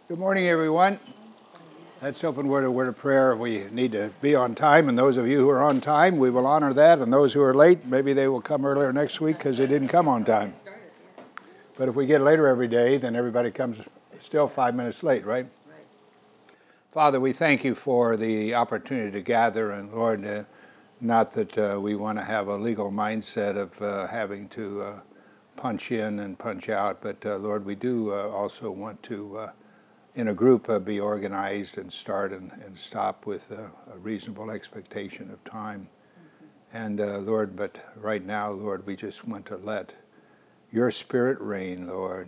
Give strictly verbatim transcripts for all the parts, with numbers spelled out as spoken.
Good morning, everyone. Let's open with a word of prayer. We need to be on time, and those of you who are on time, we will honor that. And those who are late, maybe they will come earlier next week because they didn't come on time. But if we get later every day, then everybody comes still five minutes late, right? Right. Father, we thank you for the opportunity to gather, and Lord, uh, not that uh, we want to have a legal mindset of uh, having to uh, punch in and punch out, but uh, Lord, we do uh, also want to uh, in a group, uh, be organized and start and, and stop with uh, a reasonable expectation of time. Mm-hmm. And uh, Lord, but right now, Lord, we just want to let your Spirit reign, Lord.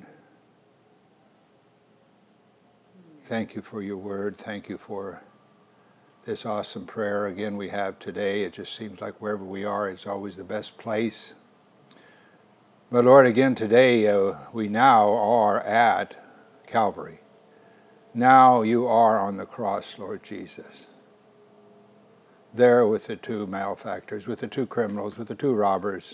Mm-hmm. Thank you for your word. Thank you for this awesome prayer again we have today. It just seems like wherever we are, it's always the best place. But Lord, again today, uh, we now are at Calvary. Now you are on the cross, Lord Jesus. There with the two malefactors, with the two criminals, with the two robbers.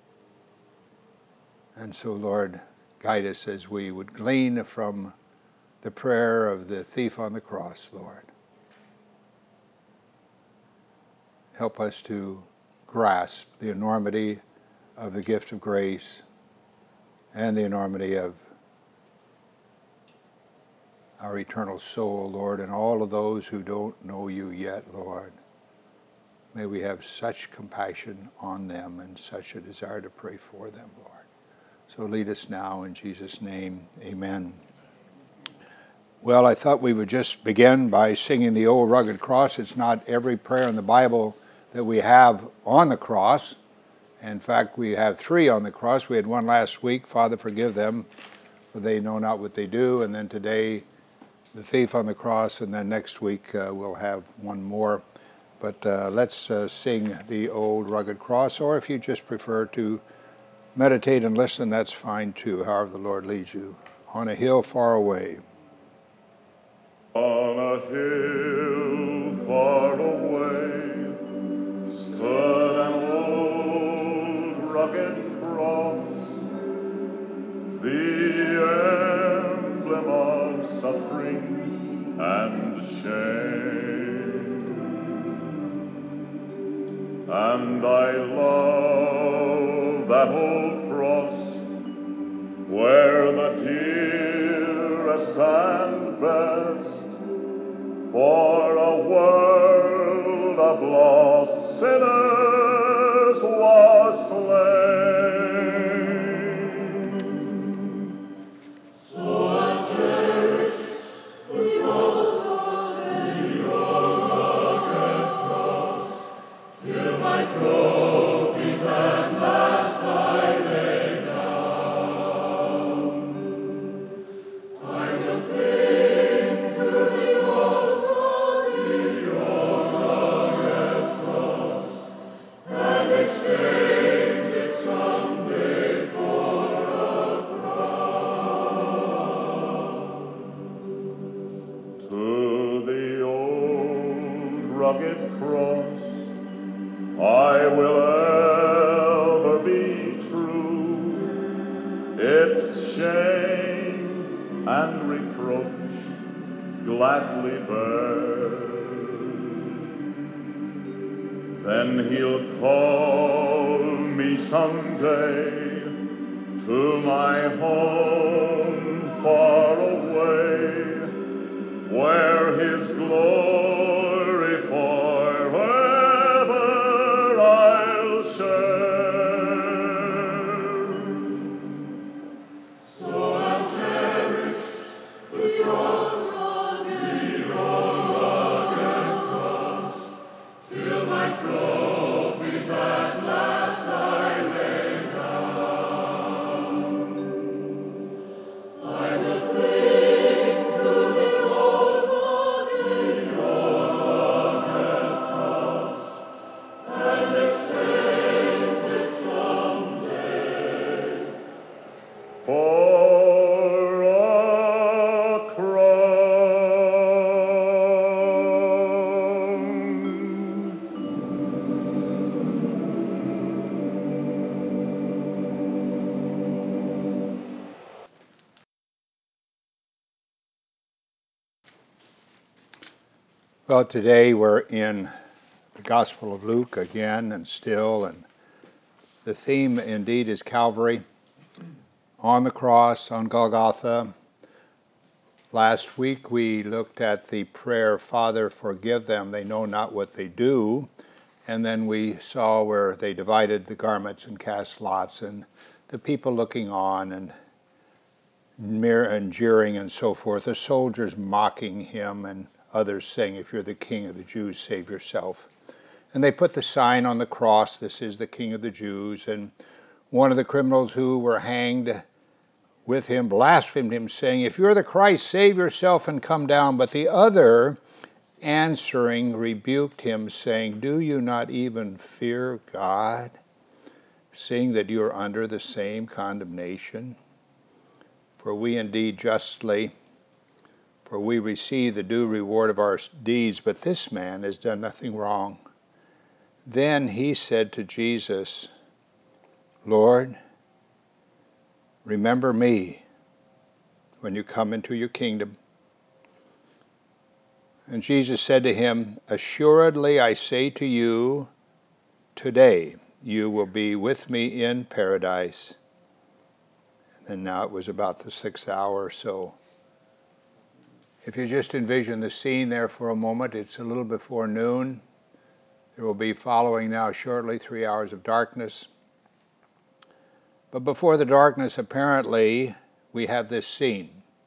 And so, Lord, guide us as we would glean from the prayer of the thief on the cross, Lord. Help us to grasp the enormity of the gift of grace and the enormity of our eternal soul, Lord, and all of those who don't know you yet, Lord. May we have such compassion on them and such a desire to pray for them, Lord. So lead us now in Jesus' name. Amen. Well, I thought we would just begin by singing the Old Rugged Cross. It's not every prayer in the Bible that we have on the cross. In fact, we have three on the cross. We had one last week, Father, forgive them, for they know not what they do. And then today, the thief on the cross, and then next week uh, we'll have one more. But uh, let's uh, sing the Old Rugged Cross, or if you just prefer to meditate and listen, that's fine too, however the Lord leads you. On a hill far away. On a hill far away stood an old rugged cross, the emblem of suffering and shame. And I love that old cross, where the dearest and best for a world of lost sinners was slain. So I cherish the cross and your rugged cross, till my trophies at last I lay down. I will cling to the oath of your rugged cross, and exchange it someday for a crown. To the old rugged cross I will ever be true. Its shame and reproach gladly bear. Then he'll call me someday to my home far away, where his glory forever I'll share. So I'll cherish the cross on your rugged cross, till my trophies at last I lay down. I will cling to the oath of your rugged cross, and exchange it someday for a Well, today we're in the Gospel of Luke again and still, and the theme indeed is Calvary, on the cross, on Golgotha. Last week we looked at the prayer, Father, forgive them, they know not what they do. And then we saw where they divided the garments and cast lots, and the people looking on and and jeering and so forth, the soldiers mocking him and others saying, if you're the King of the Jews, save yourself. And they put the sign on the cross, this is the King of the Jews. And one of the criminals who were hanged with him blasphemed him, saying, if you're the Christ, save yourself and come down. But the other, answering, rebuked him, saying, do you not even fear God, seeing that you are under the same condemnation? For we indeed justly, for we receive the due reward of our deeds, but this man has done nothing wrong. Then he said to Jesus, Lord, remember me when you come into your kingdom. And Jesus said to him, assuredly I say to you, today you will be with me in paradise. And now it was about the sixth hour or so. If you just envision the scene there for a moment, it's a little before noon. There will be following now shortly three hours of darkness. But before the darkness, apparently, we have this scene.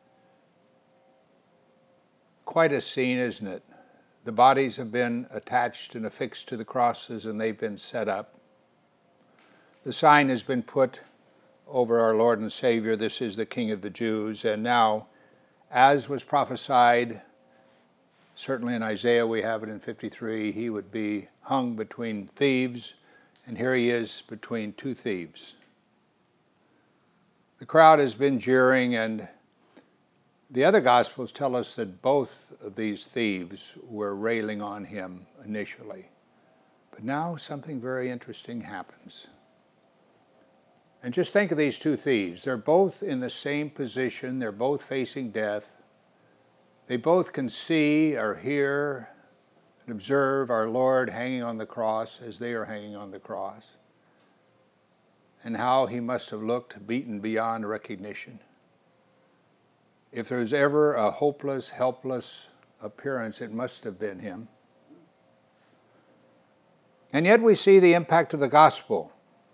Quite a scene, isn't it? The bodies have been attached and affixed to the crosses, and they've been set up. The sign has been put over our Lord and Savior, this is the King of the Jews. And now, as was prophesied, certainly in Isaiah we have it in fifty-three, he would be hung between thieves, and here he is between two thieves. The crowd has been jeering, and the other Gospels tell us that both of these thieves were railing on him initially. But now something very interesting happens. And just think of these two thieves. They're both in the same position. They're both facing death. They both can see or hear and observe our Lord hanging on the cross as they are hanging on the cross. And how he must have looked beaten beyond recognition. If there's ever a hopeless, helpless appearance, it must have been him. And yet we see the impact of the gospel.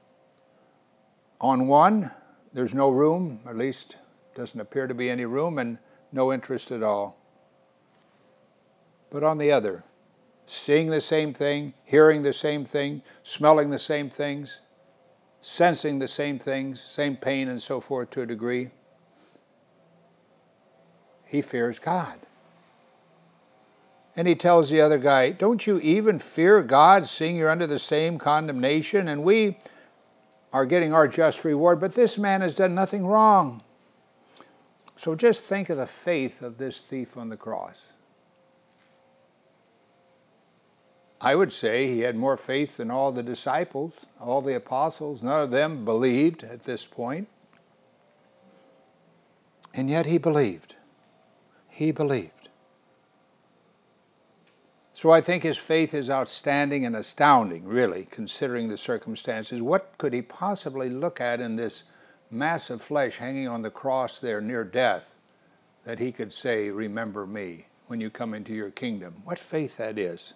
On one, there's no room, at least doesn't appear to be any room, and no interest at all. But on the other, seeing the same thing, hearing the same thing, smelling the same things, sensing the same things, same pain and so forth to a degree, he fears God. And he tells the other guy, don't you even fear God, seeing you're under the same condemnation? And we are getting our just reward, but this man has done nothing wrong. So just think of the faith of this thief on the cross. I would say he had more faith than all the disciples, all the apostles. None of them believed at this point. And yet he believed. He believed. So I think his faith is outstanding and astounding, really, considering the circumstances. What could he possibly look at in this massive flesh hanging on the cross there near death that he could say, remember me when you come into your kingdom? What faith that is.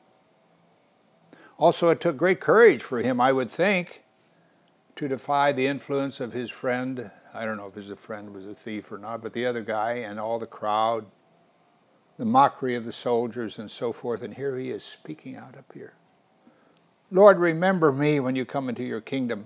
Also, it took great courage for him, I would think, to defy the influence of his friend. I don't know if his friend was a thief or not, but the other guy and all the crowd, the mockery of the soldiers and so forth. And here he is speaking out up here. Lord, remember me when you come into your kingdom.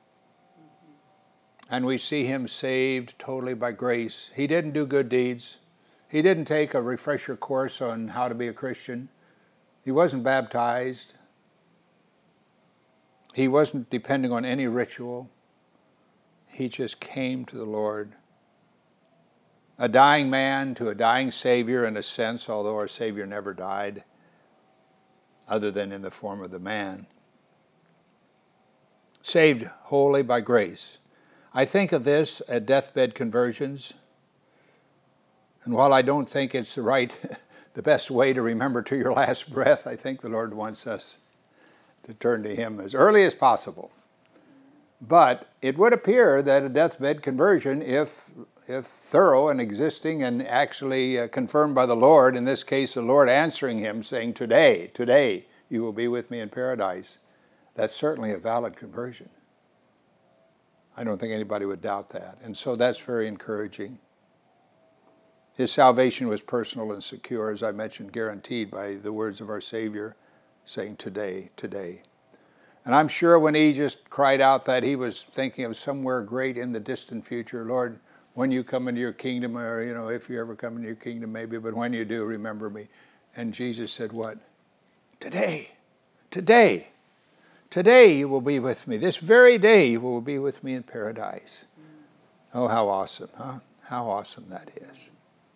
And we see him saved totally by grace. He didn't do good deeds. He didn't take a refresher course on how to be a Christian. He wasn't baptized. He wasn't depending on any ritual. He just came to the Lord. A dying man to a dying Savior in a sense, although our Savior never died, other than in the form of the man. Saved wholly by grace. I think of this at deathbed conversions, and while I don't think it's the right, the best way to remember to your last breath. I think the Lord wants us to turn to Him as early as possible. But it would appear that a deathbed conversion, if if thorough and existing and actually uh, confirmed by the Lord, in this case the Lord answering him saying, today, today you will be with me in paradise, that's certainly a valid conversion. I don't think anybody would doubt that. And so that's very encouraging. His salvation was personal and secure, as I mentioned, guaranteed by the words of our Savior saying, today, today. And I'm sure when he just cried out that, he was thinking of somewhere great in the distant future. Lord, when you come into your kingdom, or, you know, if you ever come into your kingdom, maybe, but when you do, remember me. And Jesus said what? Today, today, today you will be with me. This very day you will be with me in paradise. Oh, how awesome, huh? How awesome that is.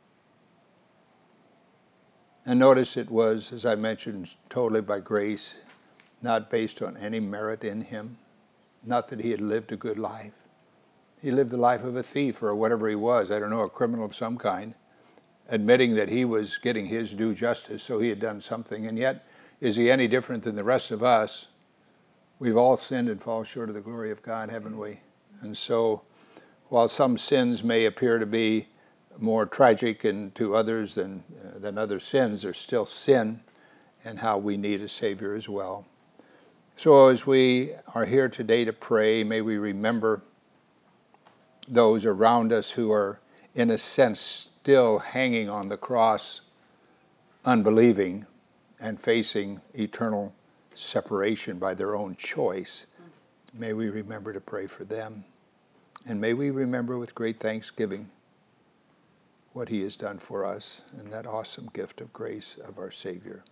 And notice it was, as I mentioned, totally by grace, not based on any merit in him, not that he had lived a good life. He lived the life of a thief or whatever he was, I don't know, a criminal of some kind, admitting that he was getting his due justice, so he had done something. And yet, is he any different than the rest of us? We've all sinned and fall short of the glory of God, haven't we? And so, while some sins may appear to be more tragic and to others than, uh, than other sins, they're still sin, and how we need a Savior as well. So as we are here today to pray, may we remember those around us who are, in a sense, still hanging on the cross, unbelieving, and facing eternal separation by their own choice. May we remember to pray for them. And may we remember with great thanksgiving what he has done for us and that awesome gift of grace of our Savior.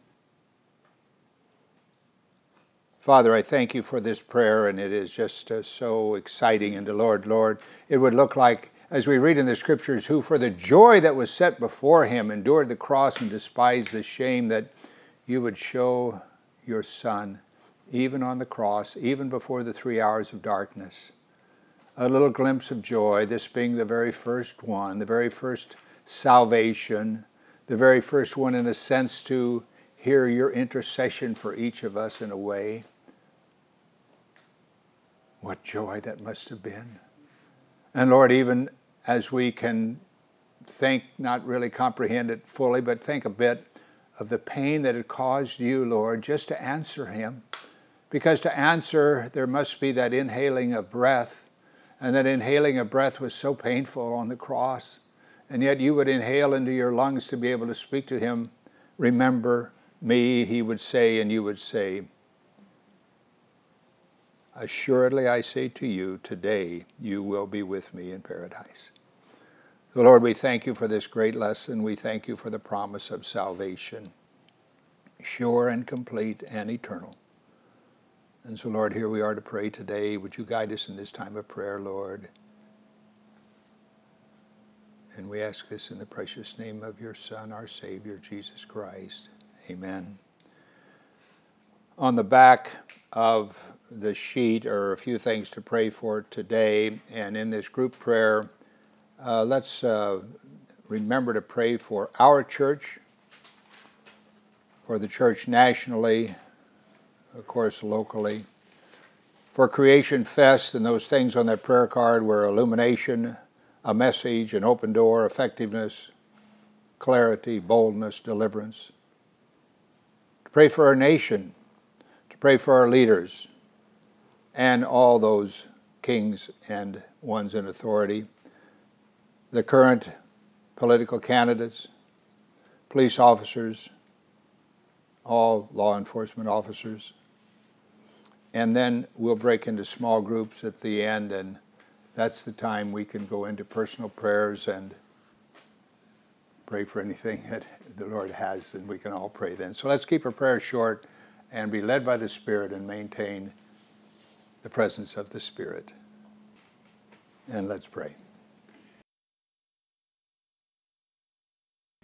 Father, I thank you for this prayer, and it is just uh, so exciting. And the Lord, Lord, it would look like, as we read in the Scriptures, who for the joy that was set before him endured the cross and despised the shame, that you would show your Son, even on the cross, even before the three hours of darkness, a little glimpse of joy, this being the very first one, the very first salvation, the very first one, in a sense, to hear your intercession for each of us in a way. What joy that must have been. And Lord, even as we can think, not really comprehend it fully, but think a bit of the pain that it caused you, Lord, just to answer him. Because to answer, there must be that inhaling of breath, and that inhaling of breath was so painful on the cross. And yet you would inhale into your lungs to be able to speak to him. Remember me, he would say, and you would say, assuredly I say to you, today you will be with me in paradise. So Lord, we thank you for this great lesson. We thank you for the promise of salvation, sure and complete and eternal. And so Lord, here we are to pray today. Would you guide us in this time of prayer, Lord? And we ask this in the precious name of your Son, our Savior, Jesus Christ. Amen. On the back of the sheet are a few things to pray for today. And in this group prayer, uh, let's uh, remember to pray for our church, for the church nationally, of course locally, for Creation Fest and those things on that prayer card were illumination, a message, an open door, effectiveness, clarity, boldness, deliverance. To pray for our nation, to pray for our leaders, and all those kings and ones in authority, the current political candidates, police officers, all law enforcement officers. And then we'll break into small groups at the end, and that's the time we can go into personal prayers and pray for anything that the Lord has, and we can all pray then. So let's keep our prayers short and be led by the Spirit and maintain the presence of the Spirit. And let's pray.